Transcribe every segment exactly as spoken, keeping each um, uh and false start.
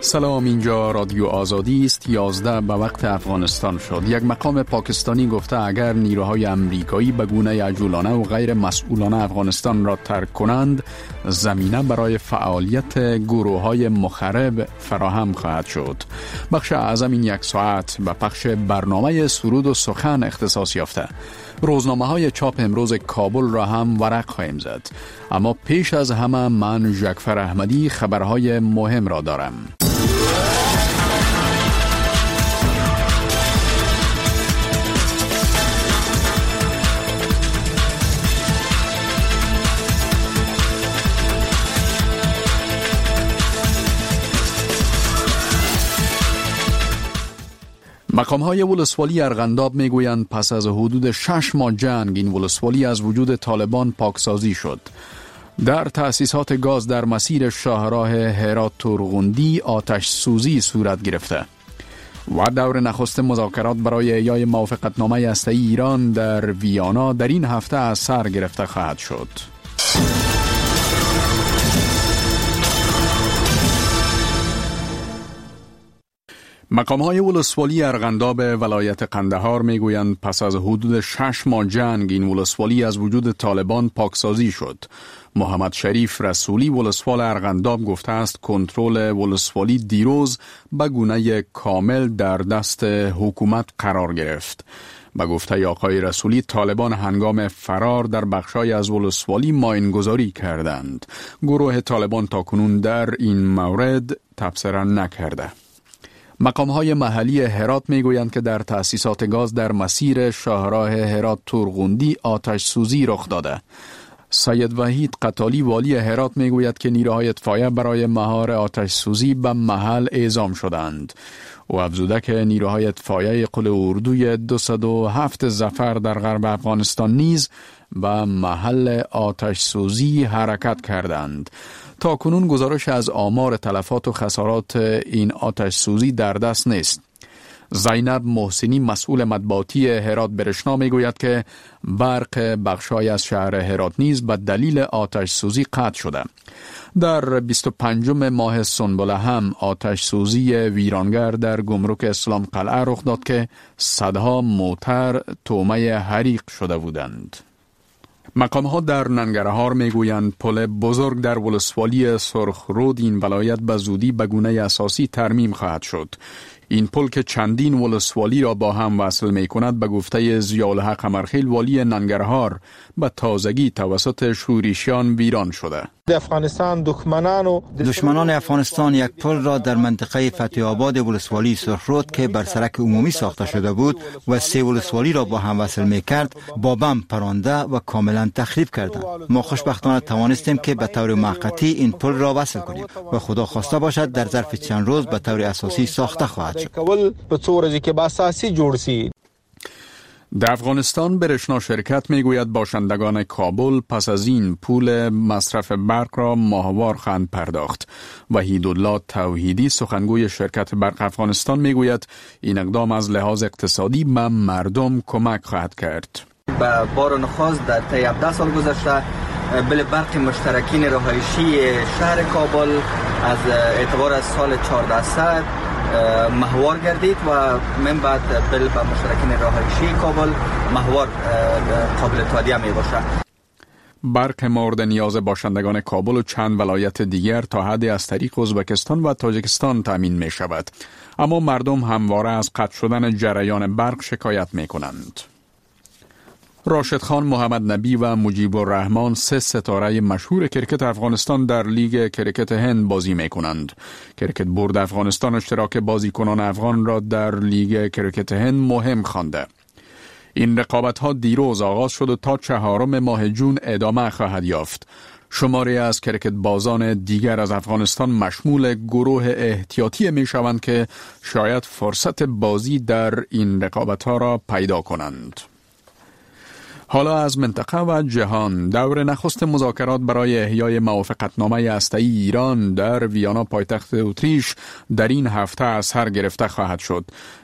سلام، اینجا رادیو آزادی است. یازده به وقت افغانستان شد. یک مقام پاکستانی گفته اگر نیروهای امریکایی به گونه عجولانه و غیر مسئولانه افغانستان را ترک کنند، زمینه برای فعالیت گروه‌های مخرب فراهم خواهد شد. بخش اعظم این یک ساعت به پخش برنامه سرود و سخن اختصاص یافته. روزنامه های چاپ امروز کابل را هم ورق خواهیم زد. اما پیش از همه من ژکفر احمدی خبرهای مهم را دارم. مقام‌های ولسوالی ارغنداب میگویند پس از حدود شش ماه جنگ این ولسوالی از وجود طالبان پاکسازی شد. در تأسیسات گاز در مسیر شاهراه هرات تورغوندی آتش سوزی صورت گرفته و دور نخست مذاکرات برای احیای موافقتنامه هسته‌ای ایران در ویانا در این هفته از سر گرفته خواهد شد. مقام‌های ولسوالی ارغنداب ولایت قندهار میگویند پس از حدود شش ماه جنگ این ولسوالی از وجود طالبان پاکسازی شد. محمد شریف رسولی ولسوال ارغنداب گفته است کنترل ولسوالی دیروز به گونه کامل در دست حکومت قرار گرفت. به گفته آقای رسولی طالبان هنگام فرار در بخشای از ولسوالی ماینگذاری کردند. گروه طالبان تاکنون در این مورد تبصره نکرده. مقام‌های محلی هرات میگویند که در تأسیسات گاز در مسیر شاهراه هرات تورغوندی آتش سوزی رخ داده. سید وحید قتالی والی هرات میگوید که نیروهای اطفائیه برای مهار آتش سوزی به محل اعزام شدند. او افزوده که نیروهای اطفائیه قل اردوی دویست و هفت ظفر در غرب افغانستان نیز به محل آتش سوزی حرکت کردند. تا کنون گزارش از آمار تلفات و خسارات این آتش سوزی در دست نیست. زینب محسنی مسئول مطبوعاتی هرات برشنا میگوید که برق بخشای از شهر هرات نیز به دلیل آتش سوزی قطع شده. در بیست و پنجم ماه سنبله هم آتش سوزی ویرانگر در گمرک اسلام قلعه رخ داد که صدها موتر تومه حریق شده بودند. مقام‌ها در ننگرهار میگویند پل بزرگ در ولسوالی سرخرود این ولایت به زودی به گونه اساسی ترمیم خواهد شد. این پل که چندین ولسوالی را با هم وصل می کند به گفته ضیاءالحق قمرخیل والی ننگرهار به تازگی توسط شوریشیان ویران شده. افغانستان دشمنان و دشمنان افغانستان یک پل را در منطقه فتح آباد ولسوالی سرخرود که بر سرک عمومی ساخته شده بود و سه ولسوالی را با هم وصل می کرد با بم پرانده و کاملا تخریب کردند. ما خوشبختانه توانستیم که به طور موقتی این پل را وصل کنیم و خدا خواسته باشد در ظرف چند روز به طور اساسی ساخته خواهد شد. در افغانستان برشنا شرکت میگوید باشندگان کابل پس از این پول مصرف برق را ماهوار خواهند پرداخت. وحیدالله توحیدی سخنگوی شرکت برق افغانستان میگوید این اقدام از لحاظ اقتصادی به مردم کمک خواهد کرد. به بار نخست در طی هفده سال گذشته بل برق مشترکین رهایشی شهر کابل از اعتبار از سال چهاردهصد ماهوار گردید و من بعد بل به مشترکین رهایشی کابل ماهوار قابل تادیه می باشد. برق مورد نیاز باشندگان کابل و چند ولایت دیگر تا حدی از طریق ازبکستان و تاجیکستان تامین می شود. اما مردم همواره از قطع شدن جریان برق شکایت می کنند. راشد خان محمد نبی و مجیب الرحمن سه ستاره مشهور کرکت افغانستان در لیگ کرکت هند بازی می کنند. کرکت بورد افغانستان اشتراک بازیکنان افغان را در لیگ کرکت هند مهم خوانده. این رقابت ها دیروز آغاز شد و تا چهارم ماه جون ادامه خواهد یافت. شماری از کرکت بازان دیگر از افغانستان مشمول گروه احتیاطی می شوند که شاید فرصت بازی در این رقابت ها را پیدا کنند. حالا از منطقه و جهان. دور نخست مذاکرات برای احیای موافقتنامه هسته‌ای ایران در ویانا پایتخت اتریش در این هفته از سر گرفته خواهد شد.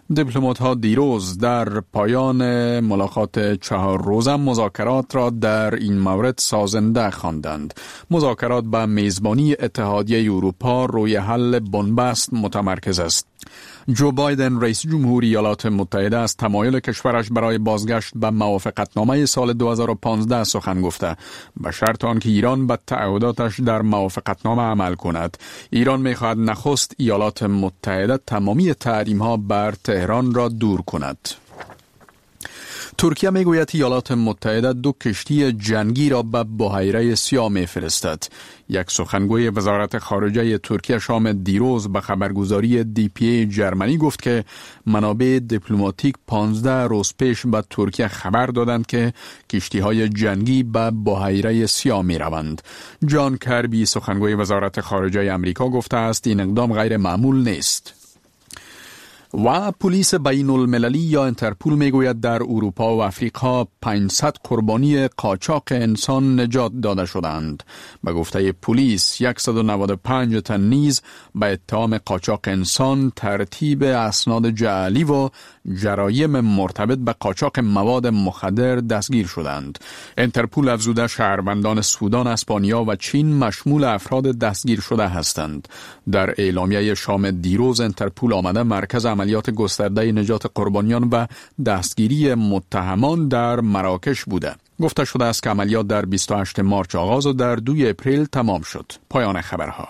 دیپلمات‌ها دیروز در پایان ملاقات چهار روزه مذاکرات را در این مورد سازنده خواندند. مذاکرات به میزبانی اتحادیه اروپا روی حل بنبست متمرکز است. جو بایدن رئیس جمهوری ایالات متحده از تمایل کشورش برای بازگشت به موافقتنامه سال دو هزار و پانزده سخن گفته، به شرط آنکه ایران به تعهداتش در موافقتنامه عمل کند. ایران می‌خواهد نخست ایالات متحده تمامی تحریم‌ها بر تهران را دور کند. ترکیه میگوید ایالات متحده دو کشتی جنگی را به بحیره سیاه میفرستد. یک سخنگوی وزارت خارجه ترکیه شام دیروز به خبرگزاری دی پی ای جرمنی گفت که منابع دیپلماتیک پانزده روز پیش به ترکیه خبر دادند که کشتی‌های جنگی به بحیره سیاه می‌روند. جان کربی سخنگوی وزارت خارجه آمریکا گفته است این اقدام غیر معمول نیست. و پلیس بین المللی یا انترپول میگوید در اروپا و افریقا پانصد قربانی قاچاق انسان نجات داده شدند. به گفته پلیس صد و نود و پنج تن نیز به اتهام قاچاق انسان، ترتیب اسناد جعلی و جرایم مرتبط به قاچاق مواد مخدر دستگیر شدند. انترپول افزوده شهروندان سودان، اسپانیا و چین مشمول افراد دستگیر شده هستند. در اعلامیه شام دیروز انترپول آمده مرکز عملیات گسترده نجات قربانیان و دستگیری متهمان در مراکش بوده. گفته شده است که عملیات در بیست و هشتم مارس آغاز و در دوم اپریل تمام شد. پایان خبرها.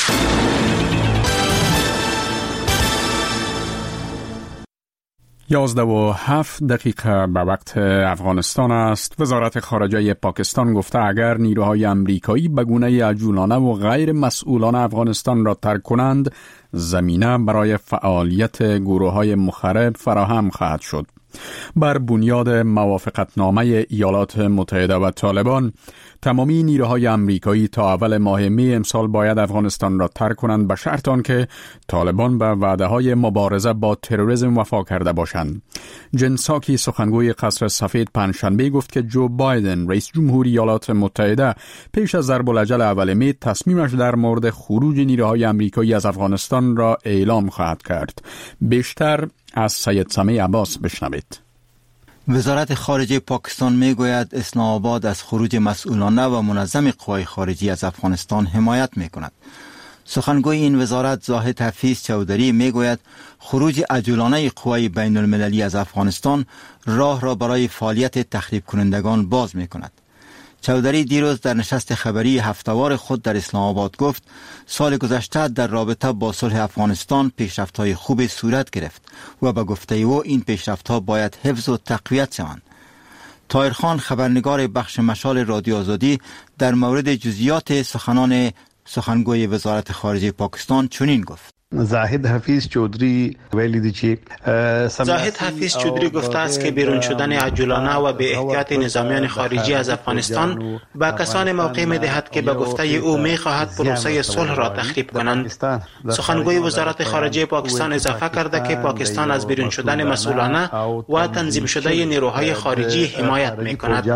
یازده و هفت دقیقه به وقت افغانستان است. وزارت خارجه پاکستان گفته اگر نیروهای امریکایی به گونه عجولانه و غیر مسئولانه افغانستان را ترک کنند، زمینه برای فعالیت گروه‌های مخرب فراهم خواهد شد. بر بنیاد موافقتنامه ایالات متحده و طالبان، تمامی نیروهای امریکایی تا اول ماه می امسال باید افغانستان را ترک کنند، به شرط آنکه طالبان به وعده‌های مبارزه با تروریسم وفا کرده باشند. جن ساکی سخنگوی قصر سفید پنجشنبه گفت که جو بایدن رئیس جمهوری ایالات متحده پیش از ضرب الاجل اول می تصمیمش در مورد خروج نیروهای امریکایی از افغانستان را اعلام خواهد کرد. بیشتر از سید سمیع عباس بشنوید. وزارت خارجه پاکستان میگوید اسلام آباد از خروج مسئولانه و منظم قوای خارجی از افغانستان حمایت میکند. سخنگوی این وزارت زاهد حفیظ چودری میگوید خروج عجولانه قوای بین المللی از افغانستان راه را برای فعالیت تخریب کنندگان باز میکند. چودری دیروز در نشست خبری هفته‌وار خود در اسلام آباد گفت سال گذشته در رابطه با صلح افغانستان پیشرفت‌های خوبی صورت گرفت و به گفته او این پیشرفت‌ها باید حفظ و تقویت شوند. طاهر خان خبرنگار بخش مشال رادیو آزادی در مورد جزئیات سخنان سخنگوی وزارت خارجه پاکستان چنین گفت: زاهد حفیظ چودری ویلی دی چی زاهد حفیظ چودری گفته است که بیرون شدن عجولانه و به احتیاط نظامیان خارجی از افغانستان با کسان موقع می دهد که به گفته او می خواهد پروسه صلح را تخریب کنند. سخنگوی وزارت خارجه پاکستان اضافه کرده که پاکستان از بیرون شدن مسئولانه و تنظیم شده نیروهای خارجی حمایت می کند.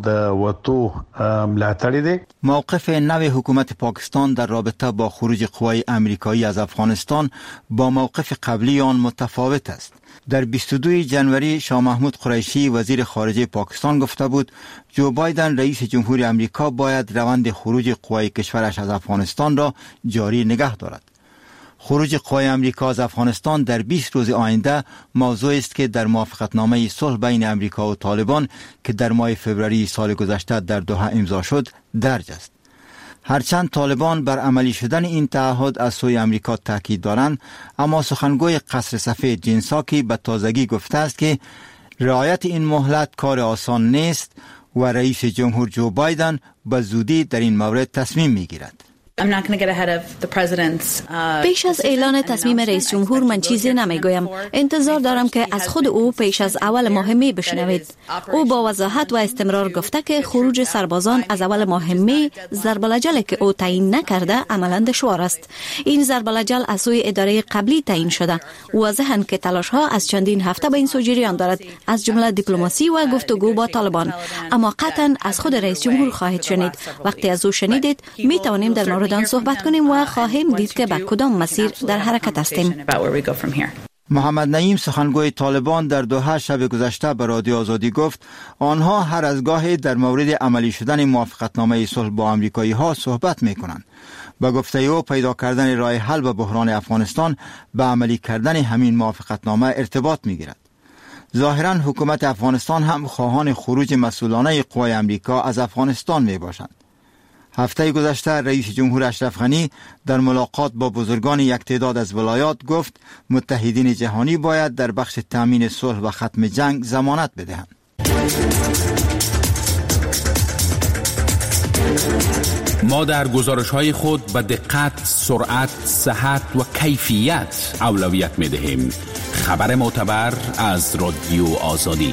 موقف نو حکومت پاکستان در رابطه با خروج قوای امریکایی از افغانستان با موقف قبلی آن متفاوت است. در بیست و دوم ژانویه شاه محمود قریشی وزیر خارجه پاکستان گفته بود جو بایدن رئیس جمهوری آمریکا باید روند خروج قوای کشورش از افغانستان را جاری نگه دارد. خروج قوای آمریکا از افغانستان در بیست روز آینده موضوع است که در موافقتنامه صلح بین آمریکا و طالبان که در ماه فوریه سال گذشته در دوحه امضا شد درج است. هرچند طالبان بر عملی شدن این تعهد از سوی آمریکا تاکید دارند، اما سخنگوی قصر سفید جن ساکی به تازگی گفته است که رعایت این مهلت کار آسان نیست و رئیس جمهور جو بایدن به زودی در این مورد تصمیم میگیرد. پیش از اعلان تصمیم رئیس جمهور من چیزی نمیگویم. انتظار دارم که از خود او پیش از اول ماه می بشنوید. او با وضاحت و استمرار گفته که خروج سربازان از اول ماه می ضرب الاجل که او تعیین نکرده عملا دشوار است. این ضرب الاجل از سوی اداره قبلی تعیین شده. واضحاً که تلاش ها از چندین هفته به این سو جریان دارد، از جمله دیپلماسی و گفتگو با طالبان. اما قطعاً از خود رئیس جمهور خواهید شنید. وقتی از او شنیدید می توانیم در مورد آن صحبت کنیم و خواهیم دید که به کدام مسیر در حرکت هستیم. محمد نعیم سخنگوی طالبان در دوحه شب گذشته به رادیو آزادی گفت آنها هر از گاهی در مورد عملی شدن موافقتنامه صلح با آمریکایی ها صحبت می کنند. با گفته او پیدا کردن راه حل به بحران افغانستان به عملی کردن همین موافقتنامه ارتباط می گیرد. ظاهرا حکومت افغانستان هم خواهان خروج مسئولانه قوای امریکا از افغانستان می باشند. هفته گذشته رئیس جمهور اشرف غنی در ملاقات با بزرگان یک تعداد از ولایات گفت متحدین جهانی باید در بخش تامین صلح و ختم جنگ ضمانت بدهند. ما در گزارش‌های خود به دقت، سرعت، صحت و کیفیت اولویت می‌دهیم. خبر معتبر از رادیو آزادی.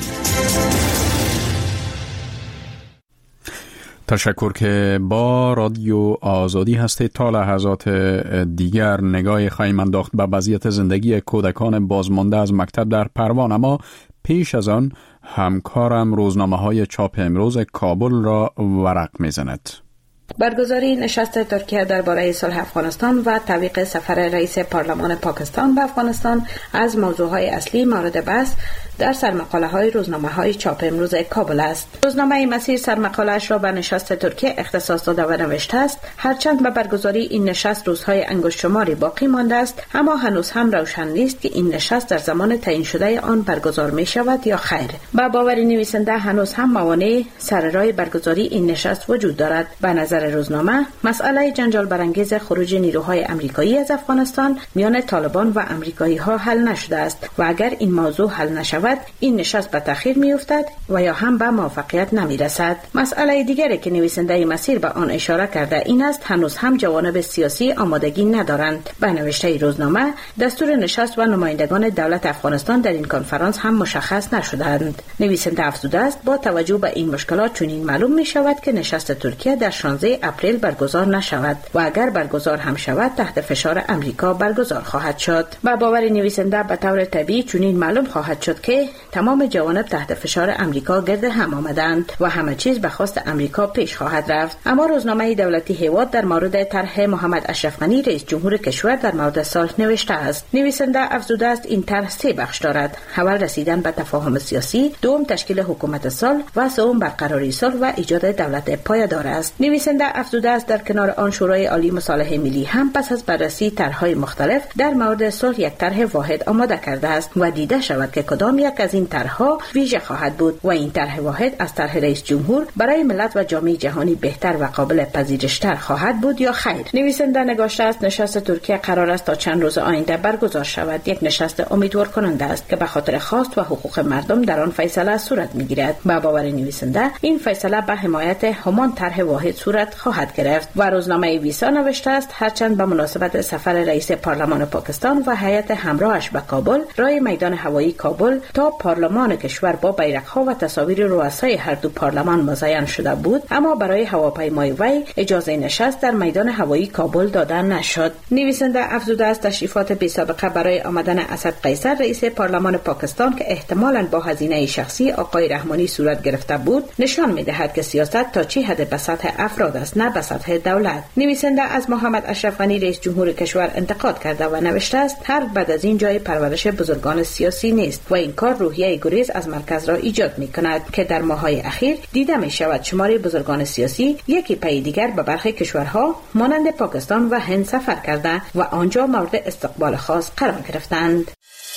تشکر که با رادیو آزادی هستید. تا لحظات دیگر نگاه خواهیم انداخت به وضعیت زندگی کودکان بازمانده از مکتب در پروان، اما پیش از آن همکارم روزنامه‌های چاپ امروز کابل را ورق می‌زند. برگزاری نشست ترکیه درباره صلح افغانستان و تعویق سفر رئیس پارلمان پاکستان به افغانستان از موضوعهای اصلی مورد بحث در سرمقاله‌های روزنامه‌های چاپ امروز کابل است. روزنامه مسیر سرمقاله‌اش را به نشست ترکیه اختصاص داده و نوشته است هرچند به برگزاری این نشست روزهای انگشت شماری باقی مانده است، اما هنوز هم روشن نیست که این نشست در زمان تعیین شده آن برگزار می شود یا خیر. با باور نویسنده هنوز هم موانع سر راه برگزاری این نشست وجود دارد. به نظر روزنامه مسئله جنجال برانگیز خروج نیروهای آمریکایی از افغانستان میان طالبان و آمریکایی‌ها حل نشده است و اگر این موضوع حل نشود این نشست به تأخیر میافتد و یا هم به موفقیت نمیرسد. مسئله دیگری که نویسنده مسیر به آن اشاره کرده این است هنوز هم جوانب سیاسی آمادگی ندارند. به نوشته روزنامه دستور نشست و نمایندگان دولت افغانستان در این کنفرانس هم مشخص نشدند. نویسنده افزوده است با توجه به این مشکلات چنین معلوم می شود که نشست ترکیه در شانزده اپریل برگزار نشود و اگر برگزار هم شود تحت فشار امریکا برگزار خواهد شد. با باور نویسنده به طور طبیعی چنین معلوم خواهد شد که تمام جوانب تحت فشار امریکا گرد هم آمدند و همه چیز به خواست امریکا پیش خواهد رفت. اما روزنامه دولتی هیواد در مورد طرح محمد اشرف غنی رئیس جمهور کشور در مورد صلح نوشته است. نویسنده افزوده است این طرح سه بخش دارد: اول رسیدن به تفاهم سیاسی، دوم تشکیل حکومت صلح و سوم برقراری صلح و ایجاد دولت پایدار است. نویسنده افزوده است در کنار آن شورای عالی مصالحه ملی هم پس از بررسی طرح‌های مختلف در مورد صلح یک طرح واحد آماده کرده است و دیده شود که کدام یک از این طرح‌ها ویژه خواهد بود و این طرح واحد از طرح رئیس جمهور برای ملت و جامعه جهانی بهتر و قابل پذیرش‌تر خواهد بود یا خیر. نویسنده نگاشته است نشست ترکیه قرار است تا چند روز آینده برگزار شود. یک نشست امیدوار کننده است که به خاطر خواست و حقوق مردم در آن فیصله صورت می‌گیرد. با باور نویسنده این فیصله به حمایت همان طرح واحد صورت خواهد گرفت. و روزنامه ویسا نوشته است هرچند به مناسبت سفر رئیس پارلمان پاکستان و هیئت همراهش به کابل رای میدان هوایی کابل تا پارلمان کشور با بیرق‌ها و تصاویر رؤسای هر دو پارلمان مزین شده بود، اما برای هواپیمای وی اجازه نشست در میدان هوایی کابل داده نشد. نویسنده افزوده است تشریفات بی سابقه برای آمدن اسد قیصر رئیس پارلمان پاکستان که احتمالاً با هزینه شخصی آقای رحمانی صورت گرفته بود نشان می‌دهد که سیاست تا چه حد به سطح افراد است نه به سطح دولت. نویسنده از محمد اشرف غنی رئیس جمهور کشور انتقاد کرده و نوشته است هر بعد از این جای پرورش بزرگان سیاسی نیست و این کار روحیه گریز از مرکز را ایجاد می‌کند که در ماه‌های اخیر دیده می‌شود شمار بزرگان سیاسی یکی پی دیگر به برخی کشورها مانند پاکستان و هند سفر کرده و آنجا مورد استقبال خاص قرار گرفتند.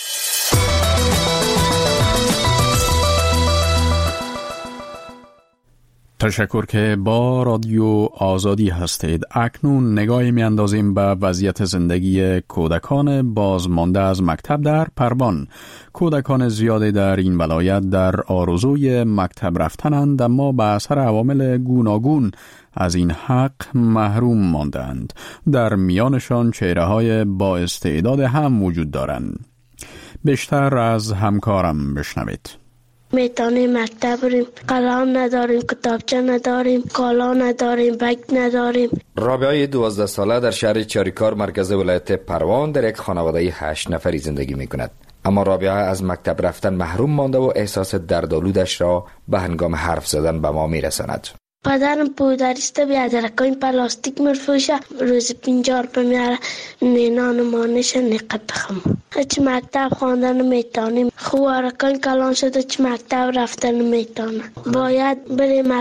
تشکر که با رادیو آزادی هستید. اکنون نگاهی می اندازیم به وضعیت زندگی کودکان بازمانده از مکتب در پروان. کودکان زیادی در این ولایت در آرزوی مکتب رفتنند، اما به اثر عوامل گوناگون از این حق محروم ماندند. در میانشان چهره‌های با استعداد هم وجود دارند. بیشتر از همکارم بشنوید. میتونیم مکتب بریم، قلم نداریم، کتابچه نداریم، کالا نداریم، بگ نداریم. رابعه دوازده ساله در شهر چاریکار مرکز ولایت پروان در یک خانواده هشت نفری زندگی می کند. اما رابعه از مکتب رفتن محروم مانده و احساس دردآلودش را به هنگام حرف زدن به ما می رساند. پدرم پودریسته بیادرکان پلاستیک مرفوشه روز پینجار پمیاره نینان مانش نقد بخم چه مکتب خواندن میتانیم خوارکان کلان شده چه مکتب رفتن میتانه باید بریم